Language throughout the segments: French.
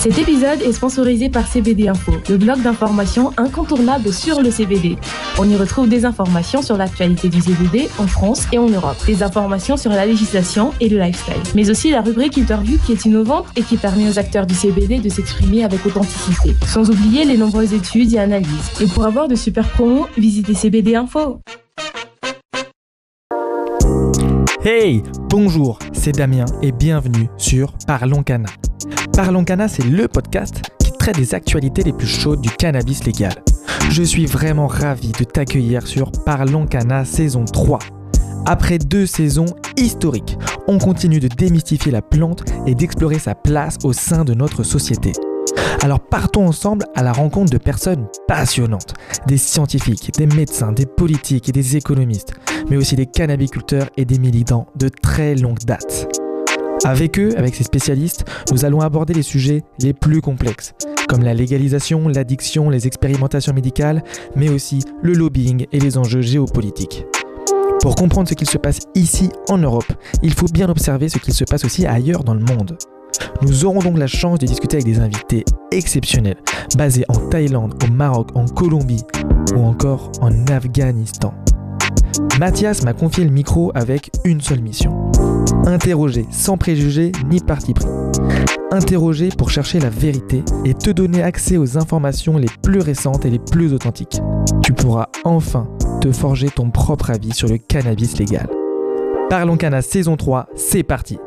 Cet épisode est sponsorisé par CBD Info, le blog d'information incontournable sur le CBD. On y retrouve des informations sur l'actualité du CBD en France et en Europe, des informations sur la législation et le lifestyle, mais aussi la rubrique interview qui est innovante et qui permet aux acteurs du CBD de s'exprimer avec authenticité, sans oublier les nombreuses études et analyses. Et pour avoir de super promos, visitez CBD Info. Hey, bonjour, c'est Damien et bienvenue sur Parlons Cana. Parlons Cana, c'est le podcast qui traite des actualités les plus chaudes du cannabis légal. Je suis vraiment ravi de t'accueillir sur Parlons Cana saison 3. Après 2 saisons historiques, on continue de démystifier la plante et d'explorer sa place au sein de notre société. Alors partons ensemble à la rencontre de personnes passionnantes, des scientifiques, des médecins, des politiques et des économistes, mais aussi des cannabiculteurs et des militants de très longue date. Avec eux, avec ces spécialistes, nous allons aborder les sujets les plus complexes, comme la légalisation, l'addiction, les expérimentations médicales, mais aussi le lobbying et les enjeux géopolitiques. Pour comprendre ce qu'il se passe ici en Europe, il faut bien observer ce qu'il se passe aussi ailleurs dans le monde. Nous aurons donc la chance de discuter avec des invités exceptionnels, basés en Thaïlande, au Maroc, en Colombie ou encore en Afghanistan. Mathias m'a confié le micro avec une seule mission. Interroger sans préjugés ni parti pris. Interroger pour chercher la vérité et te donner accès aux informations les plus récentes et les plus authentiques. Tu pourras enfin te forger ton propre avis sur le cannabis légal. Parlons Cana saison 3, c'est parti.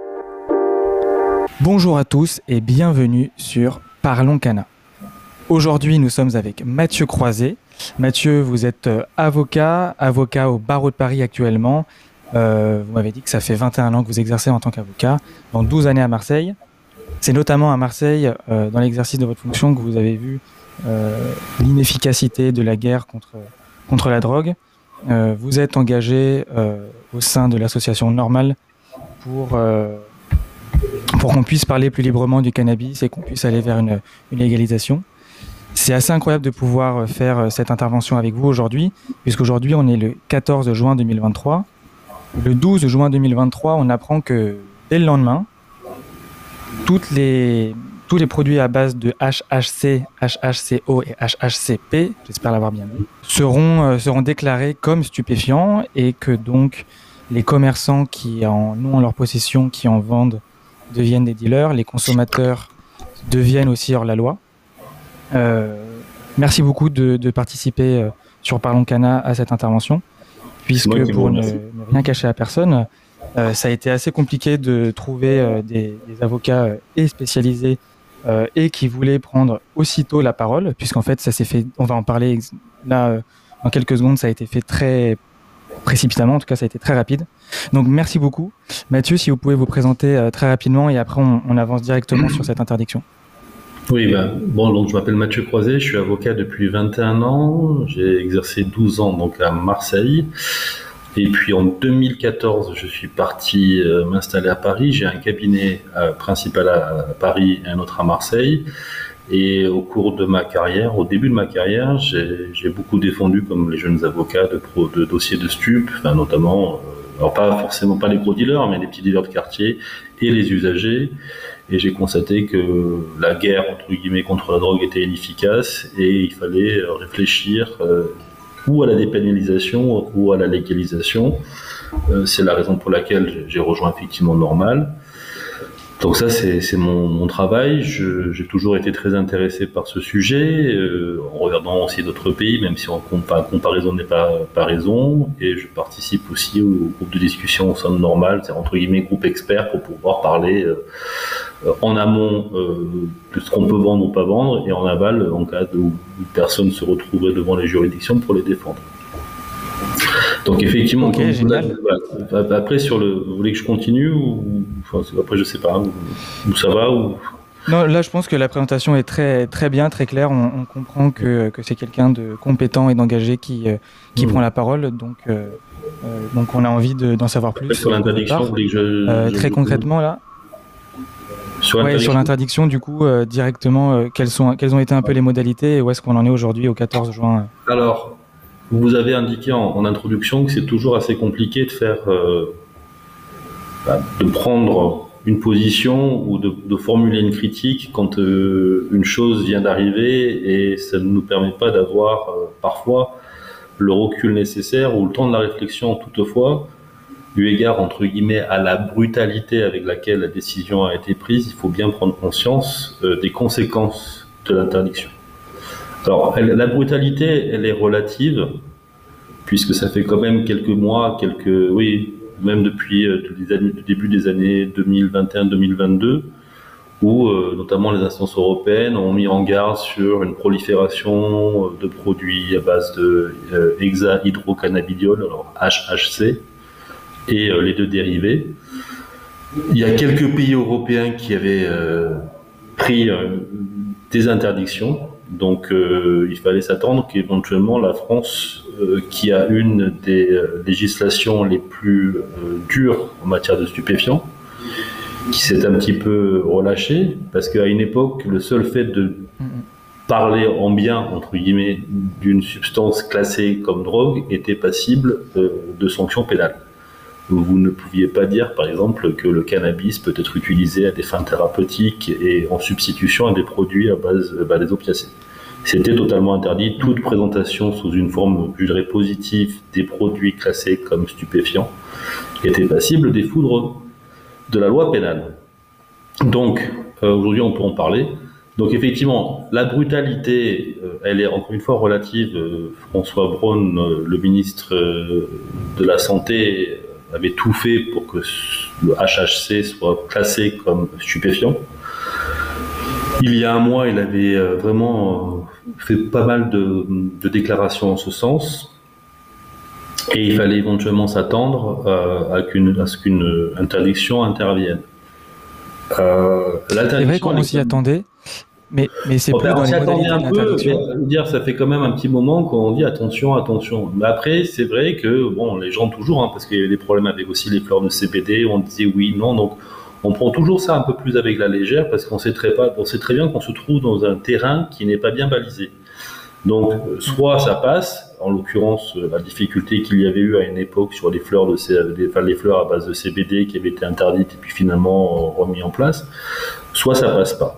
Bonjour à tous et bienvenue sur Parlons Cana. Aujourd'hui, nous sommes avec Mathieu Croiset. Mathieu, vous êtes avocat au barreau de Paris actuellement. Vous m'avez dit que ça fait 21 ans que vous exercez en tant qu'avocat, dans 12 années à Marseille. C'est notamment à Marseille, dans l'exercice de votre fonction, que vous avez vu l'inefficacité de la guerre contre la drogue. Vous êtes engagé au sein de l'association Normale pour qu'on puisse parler plus librement du cannabis et qu'on puisse aller vers une légalisation. C'est assez incroyable de pouvoir faire cette intervention avec vous aujourd'hui, puisqu'aujourd'hui on est le 14 juin 2023. Le 12 juin 2023, on apprend que dès le lendemain, tous les produits à base de HHC, HHCO et HHCP, j'espère l'avoir bien dit, seront déclarés comme stupéfiants et que donc les commerçants qui en ont en leur possession, qui en vendent, deviennent des dealers, les consommateurs deviennent aussi hors la loi. Merci beaucoup de participer sur Parlons Cana à cette intervention, puisque pour ne rien cacher à personne, ça a été assez compliqué de trouver des avocats et spécialisés et qui voulaient prendre aussitôt la parole, puisqu'en fait ça s'est fait, on va en parler là dans quelques secondes, ça a été fait très précipitamment, en tout cas ça a été très rapide. Donc merci beaucoup. Mathieu, si vous pouvez vous présenter très rapidement et après on avance directement sur cette interdiction. Oui, donc je m'appelle Mathieu Croiset, je suis avocat depuis 21 ans, j'ai exercé 12 ans donc à Marseille, et puis en 2014 je suis parti m'installer à Paris. J'ai un cabinet principal à Paris et un autre à Marseille, et au cours de ma carrière, au début de ma carrière, j'ai beaucoup défendu, comme les jeunes avocats, de dossiers de stupes, notamment, alors forcément pas les gros dealers, mais les petits dealers de quartier et les usagers. Et j'ai constaté que la guerre, entre guillemets, contre la drogue était inefficace et il fallait réfléchir ou à la dépénalisation ou à la légalisation. C'est la raison pour laquelle j'ai rejoint effectivement Normale. Donc ça, c'est mon travail. J'ai toujours été très intéressé par ce sujet, en regardant aussi d'autres pays, même si comparaison n'est pas raison. Et je participe aussi au groupe de discussion au sein de Normale, c'est entre guillemets groupe expert, pour pouvoir parler en amont de ce qu'on peut vendre ou pas vendre, et en aval en cas où une personne se retrouverait devant les juridictions pour les défendre. Donc effectivement, okay, génial. Après vous voulez que je continue ou après je sais pas où ça va ou... Non, là je pense que la présentation est très très bien, très claire. On comprend que c'est quelqu'un de compétent et d'engagé qui prend la parole. Donc on a envie d'en savoir plus. Sur l'interdiction, très concrètement là. Sur l'interdiction, du coup, directement, quelles ont été un peu les modalités et où est-ce qu'on en est aujourd'hui au 14 juin Alors, vous avez indiqué en introduction que c'est toujours assez compliqué de faire, de prendre une position ou de formuler une critique quand une chose vient d'arriver et ça ne nous permet pas d'avoir parfois le recul nécessaire ou le temps de la réflexion. Toutefois, eu égard entre guillemets à la brutalité avec laquelle la décision a été prise, il faut bien prendre conscience des conséquences de l'interdiction. Alors, la brutalité, elle est relative, puisque ça fait quand même quelques mois, même depuis le début des années 2021-2022, où notamment les instances européennes ont mis en garde sur une prolifération de produits à base de hexahydrocannabidiol, alors HHC, et les deux dérivés. Il y a quelques pays européens qui avaient pris des interdictions, donc il fallait s'attendre qu'éventuellement la France, qui a une des législations les plus dures en matière de stupéfiants, qui s'est un petit peu relâchée, parce qu'à une époque, le seul fait de parler en bien, entre guillemets, d'une substance classée comme drogue était passible de sanctions pénales. Vous ne pouviez pas dire, par exemple, que le cannabis peut être utilisé à des fins thérapeutiques et en substitution à des produits à base des opiacés. C'était totalement interdit. Toute présentation sous une forme, je dirais, positive des produits classés comme stupéfiants était passible des foudres de la loi pénale. Donc, aujourd'hui, on peut en parler. Donc, effectivement, la brutalité, elle est encore une fois relative. François Braun, le ministre de la Santé, avait tout fait pour que le HHC soit classé comme stupéfiant. Il y a un mois, il avait vraiment fait pas mal de déclarations en ce sens. Et il fallait éventuellement s'attendre à ce qu'une interdiction intervienne. C'est vrai qu'on s'y attendait, mais c'est plus dans les modalités de l'interdiction. Ça fait quand même un petit moment qu'on dit attention. Mais après, c'est vrai que les gens toujours, parce qu'il y avait des problèmes avec aussi les fleurs de CBD, on disait oui, non, donc on prend toujours ça un peu plus avec la légère parce qu'on sait très bien qu'on se trouve dans un terrain qui n'est pas bien balisé. Donc, soit ça passe, en l'occurrence, la difficulté qu'il y avait eu à une époque sur les fleurs les fleurs à base de CBD qui avaient été interdites et puis finalement remis en place, soit ça passe pas.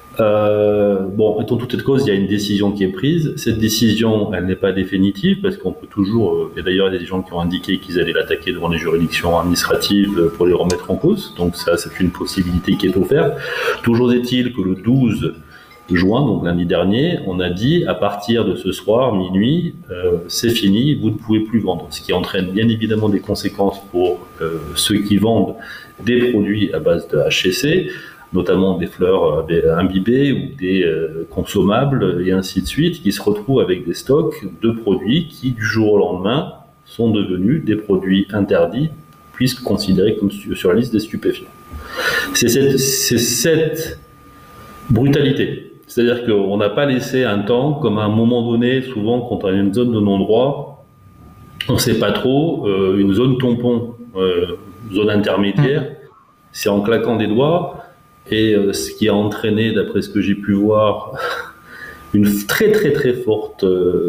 Étant toute cette cause, il y a une décision qui est prise. Cette décision, elle n'est pas définitive parce qu'on peut toujours, et d'ailleurs il y a des gens qui ont indiqué qu'ils allaient l'attaquer devant les juridictions administratives pour les remettre en cause. Donc ça, c'est une possibilité qui est offerte. Toujours est-il que le 12 juin, donc lundi dernier, on a dit à partir de ce soir, minuit, c'est fini, vous ne pouvez plus vendre. Ce qui entraîne bien évidemment des conséquences pour ceux qui vendent des produits à base de HCC, notamment des fleurs imbibées ou des consommables et ainsi de suite, qui se retrouvent avec des stocks de produits qui, du jour au lendemain, sont devenus des produits interdits, puisque considérés comme sur la liste des stupéfiants. C'est cette brutalité. C'est-à-dire qu'on n'a pas laissé un temps, comme à un moment donné, souvent quand on a une zone de non-droit, on ne sait pas trop, une zone tampon, zone intermédiaire, c'est en claquant des doigts, et ce qui a entraîné, d'après ce que j'ai pu voir, une très très très forte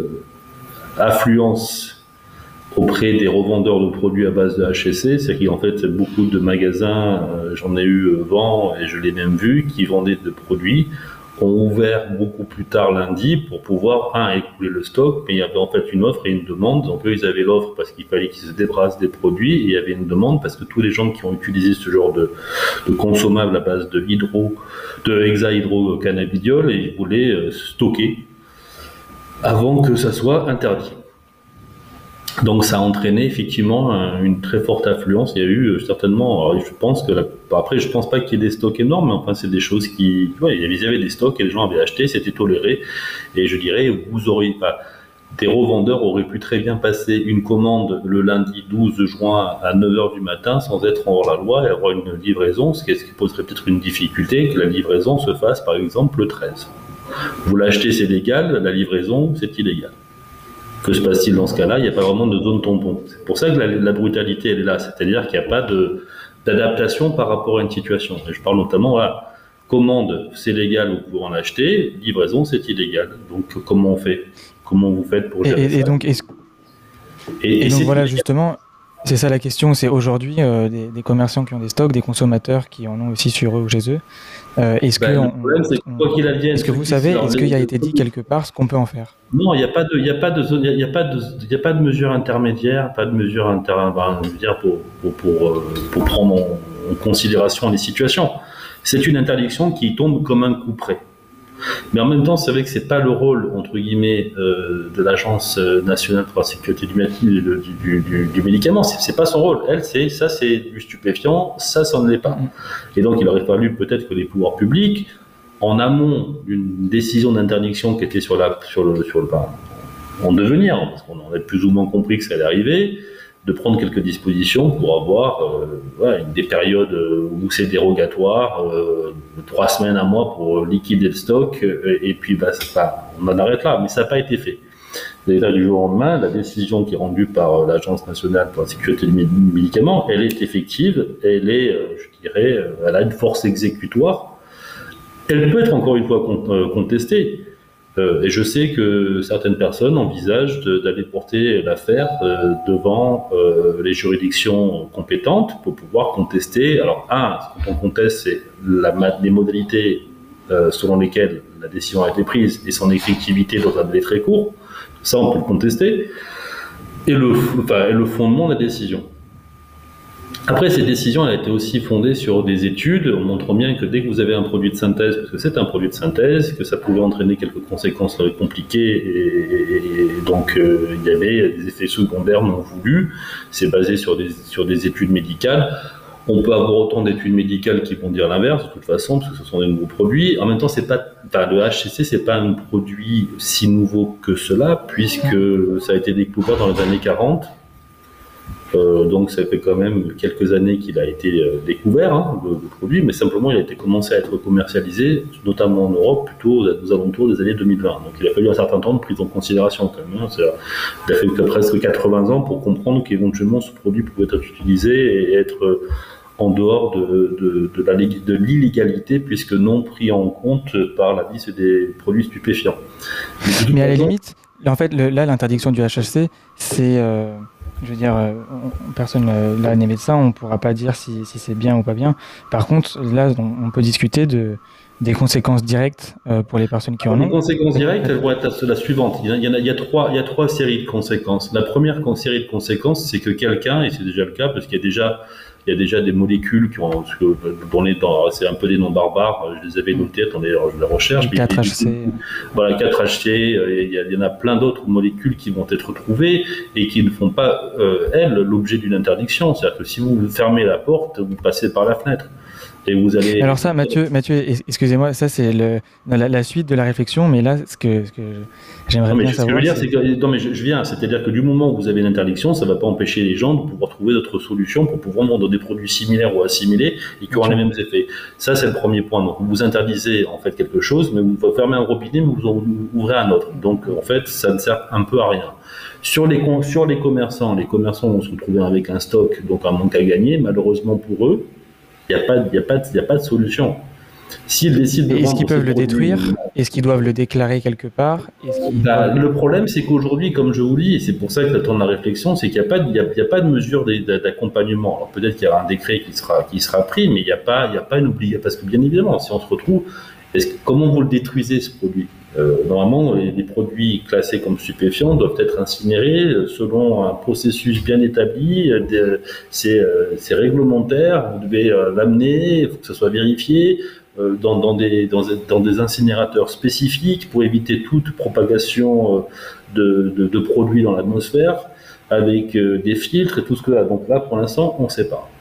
affluence auprès des revendeurs de produits à base de HCC, c'est qu'en fait beaucoup de magasins, j'en ai eu vent et je l'ai même vu, qui vendaient de produits, ont ouvert beaucoup plus tard lundi pour pouvoir, écouler le stock, mais il y avait en fait une offre et une demande. Donc eux, ils avaient l'offre parce qu'il fallait qu'ils se débarrassent des produits, et il y avait une demande parce que tous les gens qui ont utilisé ce genre de consommables à base de hexahydrocannabidiol, ils voulaient stocker avant que ça soit interdit. Donc ça a entraîné effectivement une très forte affluence. Il y a eu certainement, alors je pense que après je pense pas qu'il y ait des stocks énormes, mais enfin c'est des choses qui, il y avait des stocks et les gens avaient acheté, c'était toléré. Et je dirais, des revendeurs auraient pu très bien passer une commande le lundi 12 juin à 9h du matin sans être hors la loi et avoir une livraison, ce qui poserait peut-être une difficulté, que la livraison se fasse par exemple le 13. Vous l'achetez, c'est légal, la livraison c'est illégal. Que se passe-t-il dans ce cas-là? Il n'y a pas vraiment de zone tampon. C'est pour ça que la brutalité, elle est là. C'est-à-dire qu'il n'y a pas d'adaptation par rapport à une situation. Et je parle notamment, commande, c'est légal, vous pouvez en acheter. Livraison, c'est illégal. Donc, comment on fait? Comment vous faites pour gérer ça? Et donc, voilà, justement, C'est ça la question, c'est aujourd'hui des commerçants qui ont des stocks, des consommateurs qui en ont aussi sur eux ou chez eux. Est-ce que, le problème, c'est que quoi qu'il advienne, est-ce que vous savez, est-ce qu'il y a été dit quelque part ce qu'on peut en faire? Non, il n'y a pas de mesure intermédiaire, pas de mesure je veux dire, pour prendre en considération les situations. C'est une interdiction qui tombe comme un coup près. Mais en même temps, c'est vrai que c'est pas le rôle, entre guillemets, de l'Agence nationale pour la sécurité du médicament. C'est pas son rôle. Elle, ça, c'est du stupéfiant, ça ne l'est pas. Et donc, il aurait fallu peut-être que les pouvoirs publics, en amont d'une décision d'interdiction qui était en devenir, parce qu'on avait plus ou moins compris que ça allait arriver, de prendre quelques dispositions pour avoir des périodes où c'est dérogatoire, 3 semaines, un mois pour liquider le stock, et puis on en arrête là, mais ça n'a pas été fait. D'ailleurs, du jour au lendemain, la décision qui est rendue par l'Agence nationale pour la sécurité du médicament, elle est effective, elle a une force exécutoire. Elle peut être encore une fois contestée. Et je sais que certaines personnes envisagent d'aller porter l'affaire devant les juridictions compétentes pour pouvoir contester. Alors, ce qu'on conteste, c'est les modalités selon lesquelles la décision a été prise et son effectivité dans un délai très court. Ça, on peut le contester. Et le fondement de la décision. Après, cette décision a été aussi fondée sur des études montrant bien que dès que vous avez un produit de synthèse, parce que c'est un produit de synthèse, que ça pouvait entraîner quelques conséquences compliquées et donc il y avait des effets secondaires non voulus. C'est basé sur des études médicales. On peut avoir autant d'études médicales qui vont dire l'inverse, de toute façon, parce que ce sont des nouveaux produits. En même temps, le HCC, c'est pas un produit si nouveau que cela, puisque ça a été découvert dans les années 40. Donc ça fait quand même quelques années qu'il a été découvert, le produit, mais simplement il a été commencé à être commercialisé, notamment en Europe, plutôt aux alentours des années 2020. Donc il a fallu un certain temps de prise en considération quand même. Il a fallu presque 80 ans pour comprendre qu'éventuellement ce produit pouvait être utilisé et être en dehors de l'illégalité, puisque non pris en compte par la liste des produits stupéfiants. Mais à la limite, en fait, là l'interdiction du HHC, c'est... Je veux dire, personne là n'est médecin, on ne pourra pas dire si c'est bien ou pas bien. Par contre, là, on peut discuter des conséquences directes pour les personnes qui en ont. Les conséquences directes, elles vont être la suivante. Il y a trois séries de conséquences. La première série de conséquences, c'est que quelqu'un, et c'est déjà le cas, parce qu'il y a déjà des molécules c'est un peu des noms barbares, je les avais notés, attendez, je la recherche. 4HC. Voilà, 4HC, il y en a plein d'autres molécules qui vont être trouvées et qui ne font pas, l'objet d'une interdiction. C'est-à-dire que si vous fermez la porte, vous passez par la fenêtre. Et vous allez... Alors ça, Mathieu, excusez-moi, ça c'est la suite de la réflexion, mais là, ce que j'aimerais bien savoir... Ce que je veux dire, c'est que... Non, mais je viens, c'est-à-dire que du moment où vous avez une interdiction, ça ne va pas empêcher les gens de pouvoir trouver d'autres solutions pour pouvoir vendre des produits similaires ou assimilés et qui auront les mêmes effets. Ça, c'est le premier point. Donc, vous interdisez en fait quelque chose, mais vous fermez un robinet, mais vous en ouvrez un autre. Donc, en fait, ça ne sert un peu à rien. Sur les commerçants, vont se retrouver avec un stock, donc un manque à gagner, malheureusement pour eux. Il n'y a pas de solution. S'ils décident est-ce qu'ils peuvent le détruire? Est-ce qu'ils doivent le déclarer quelque part? Le problème, c'est qu'aujourd'hui, comme je vous dis, et c'est pour ça que j'attends la réflexion, c'est qu'il n'y a pas de mesure d'accompagnement. Alors peut-être qu'il y aura un décret qui sera pris, mais il n'y a pas une obligation. Parce que bien évidemment, si on se retrouve, comment vous le détruisez, ce produit? Normalement, les produits classés comme stupéfiants doivent être incinérés selon un processus bien établi. C'est réglementaire. Vous devez l'amener, il faut que ça soit vérifié dans des incinérateurs spécifiques pour éviter toute propagation de produits dans l'atmosphère avec des filtres et tout ce que là. Donc là, pour l'instant, on ne sait pas.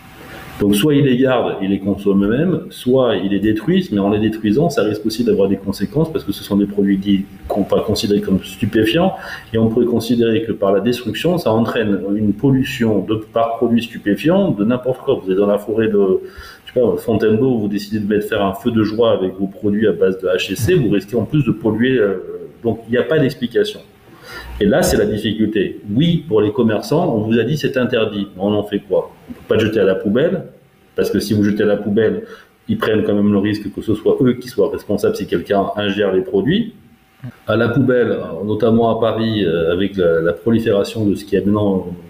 Donc soit ils les gardent, ils les consomment eux-mêmes, soit ils les détruisent, mais en les détruisant, ça risque aussi d'avoir des conséquences parce que ce sont des produits qu'on ne peut pas considérer comme stupéfiants et on pourrait considérer que par la destruction, ça entraîne une pollution par produit stupéfiant de n'importe quoi. Vous êtes dans la forêt de Fontainebleau, vous décidez de faire un feu de joie avec vos produits à base de HCC, vous risquez en plus de polluer. Donc il n'y a pas d'explication. Et là, c'est la difficulté. Oui, pour les commerçants, on vous a dit c'est interdit. On en fait quoi? On ne peut pas le jeter à la poubelle, parce que si vous jetez à la poubelle, ils prennent quand même le risque que ce soit eux qui soient responsables si quelqu'un ingère les produits. À la poubelle, notamment à Paris, avec la prolifération de ce qui est maintenant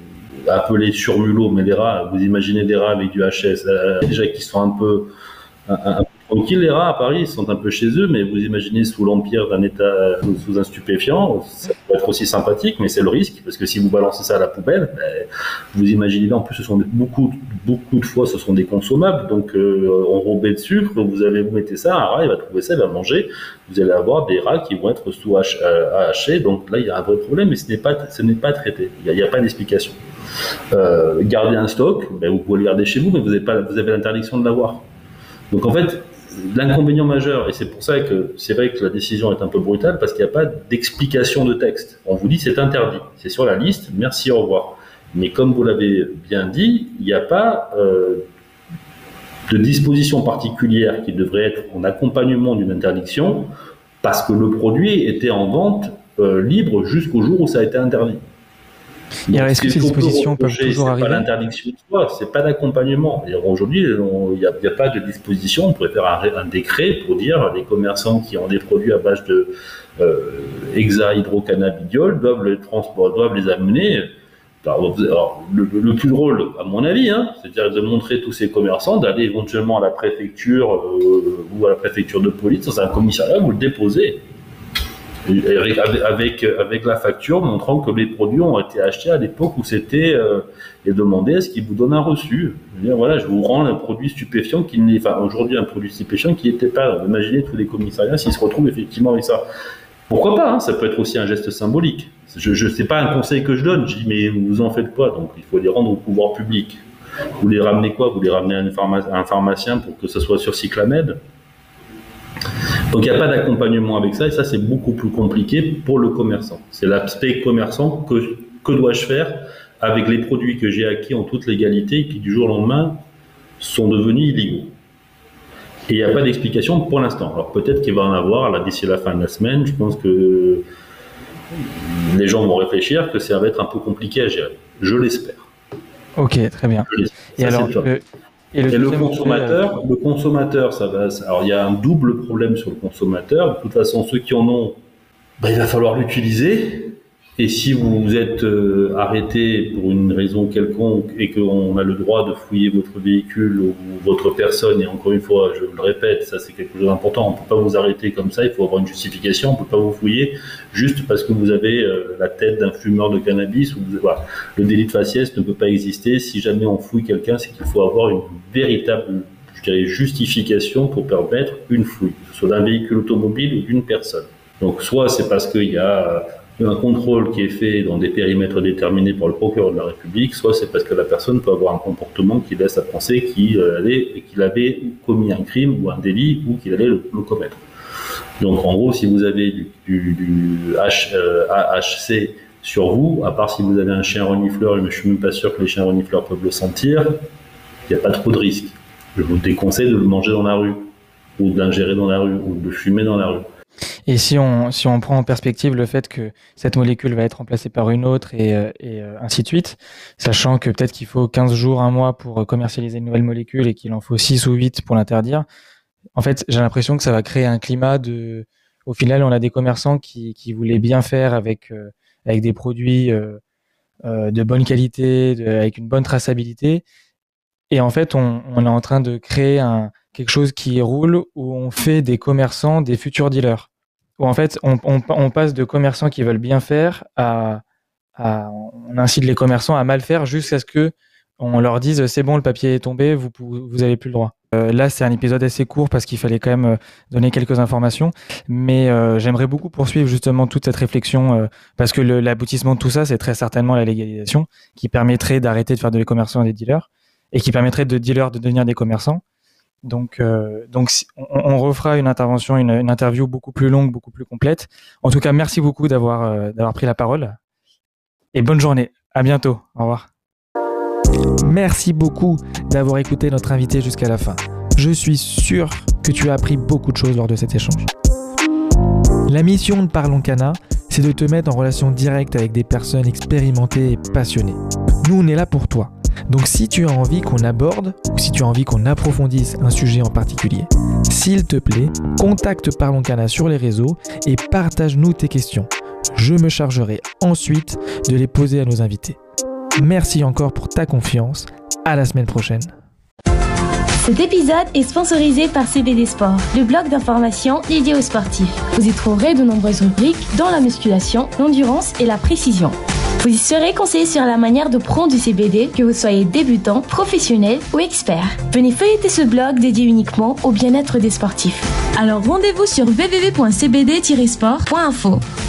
appelés surmulots, mais des rats, vous imaginez des rats avec du HS, déjà qui sont un peu tranquilles, les rats à Paris, ils sont un peu chez eux, mais vous imaginez sous l'empire d'un État, sous un stupéfiant, ça peut être aussi sympathique, mais c'est le risque, parce que si vous balancez ça à la poubelle, vous imaginez bien, en plus, ce sont beaucoup de fois, ce sont des consommables, donc enrobés de sucre, vous mettez ça, un rat, il va trouver ça, il va manger, vous allez avoir des rats qui vont être sous hachés, donc là, il y a un vrai problème, mais ce n'est pas traité, il n'y a pas d'explication. Garder un stock, vous pouvez le garder chez vous, mais vous avez l'interdiction de l'avoir. Donc en fait, l'inconvénient majeur, et c'est pour ça que c'est vrai que la décision est un peu brutale, parce qu'il n'y a pas d'explication de texte. On vous dit c'est interdit, c'est sur la liste, merci, au revoir. Mais comme vous l'avez bien dit, il n'y a pas de disposition particulière qui devrait être en accompagnement d'une interdiction, parce que le produit était en vente libre jusqu'au jour où ça a été interdit. Donc, alors, est-ce que ces dispositions peuvent toujours arriver ? C'est pas l'interdiction de soi, c'est pas d'accompagnement. Et aujourd'hui, il n'y a pas de disposition. On pourrait faire un décret pour dire les commerçants qui ont des produits à base de hexahydrocannabidiol doivent les amener. Alors, le plus drôle, à mon avis, c'est-à-dire de montrer tous ces commerçants, d'aller éventuellement à la préfecture ou à la préfecture de police, dans un commissariat, vous le déposez. Avec la facture montrant que les produits ont été achetés à l'époque où c'était et demander est-ce qu'ils vous donnent un reçu. Je vous rends un produit stupéfiant aujourd'hui un produit stupéfiant qui n'était pas. Imaginez tous les commissariats s'ils se retrouvent effectivement avec ça. Pourquoi pas, ça peut être aussi un geste symbolique. Je sais pas un conseil que je donne, je dis mais vous en faites quoi, donc il faut les rendre au pouvoir public. Vous les ramenez quoi? Vous les ramenez à un pharmacien pour que ce soit sur Cyclamed. Donc il n'y a pas d'accompagnement avec ça, et ça c'est beaucoup plus compliqué pour le commerçant. C'est l'aspect commerçant, que dois-je faire avec les produits que j'ai acquis en toute légalité et qui du jour au lendemain sont devenus illégaux. Et il n'y a pas d'explication pour l'instant. Alors peut-être qu'il va en avoir là, d'ici la fin de la semaine, je pense que les gens vont réfléchir, que ça va être un peu compliqué à gérer. Je l'espère. Ok, très bien. Et alors, le consommateur, ça va. Alors, il y a un double problème sur le consommateur. De toute façon, ceux qui en ont, il va falloir l'utiliser. Et si vous êtes arrêté pour une raison quelconque et qu'on a le droit de fouiller votre véhicule ou votre personne, et encore une fois, je le répète, ça c'est quelque chose d'important, on ne peut pas vous arrêter comme ça, il faut avoir une justification, on ne peut pas vous fouiller juste parce que vous avez la tête d'un fumeur de cannabis. Voilà. Le délit de faciès ne peut pas exister. Si jamais on fouille quelqu'un, c'est qu'il faut avoir une véritable justification pour permettre une fouille, que ce soit d'un véhicule automobile ou d'une personne. Donc soit c'est parce qu'il y a un contrôle qui est fait dans des périmètres déterminés par le procureur de la République, soit c'est parce que la personne peut avoir un comportement qui laisse à penser qu'il avait commis un crime ou un délit ou qu'il allait le commettre. Donc en gros, si vous avez du AHC sur vous, à part si vous avez un chien renifleur, je ne suis même pas sûr que les chiens renifleurs peuvent le sentir, il n'y a pas trop de risque. Je vous déconseille de le manger dans la rue, ou de l'ingérer dans la rue, ou de le fumer dans la rue. Et si on prend en perspective le fait que cette molécule va être remplacée par une autre et ainsi de suite, sachant que peut-être qu'il faut 15 jours, un mois pour commercialiser une nouvelle molécule et qu'il en faut 6 ou 8 pour l'interdire, en fait, j'ai l'impression que ça va créer un climat au final, on a des commerçants qui voulaient bien faire avec des produits de bonne qualité, avec une bonne traçabilité. Et en fait, on est en train de créer quelque chose qui roule où on fait des commerçants des futurs dealers. Où en fait, on passe de commerçants qui veulent bien faire on incite les commerçants à mal faire jusqu'à ce que on leur dise c'est bon, le papier est tombé, vous avez plus le droit. Là, c'est un épisode assez court parce qu'il fallait quand même donner quelques informations, mais j'aimerais beaucoup poursuivre justement toute cette réflexion parce que l'aboutissement de tout ça, c'est très certainement la légalisation qui permettrait d'arrêter de faire des commerçants des dealers et qui permettrait de dealers de devenir des commerçants. Donc on refera une intervention, une interview beaucoup plus longue, beaucoup plus complète. En tout cas, merci beaucoup d'avoir pris la parole et bonne journée. À bientôt. Au revoir. Merci beaucoup d'avoir écouté notre invité jusqu'à la fin. Je suis sûr que tu as appris beaucoup de choses lors de cet échange. La mission de Parlons Cana, c'est de te mettre en relation directe avec des personnes expérimentées et passionnées. Nous, on est là pour toi. Donc si tu as envie qu'on aborde ou si tu as envie qu'on approfondisse un sujet en particulier, s'il te plaît, contacte Parlons Cana sur les réseaux et partage-nous tes questions. Je me chargerai ensuite de les poser à nos invités. Merci encore pour ta confiance. À la semaine prochaine. Cet épisode est sponsorisé par CBD Sport, le blog d'information dédié aux sportifs. Vous y trouverez de nombreuses rubriques dans la musculation, l'endurance et la précision. Vous y serez conseillé sur la manière de prendre du CBD, que vous soyez débutant, professionnel ou expert. Venez feuilleter ce blog dédié uniquement au bien-être des sportifs. Alors rendez-vous sur www.cbd-sport.info.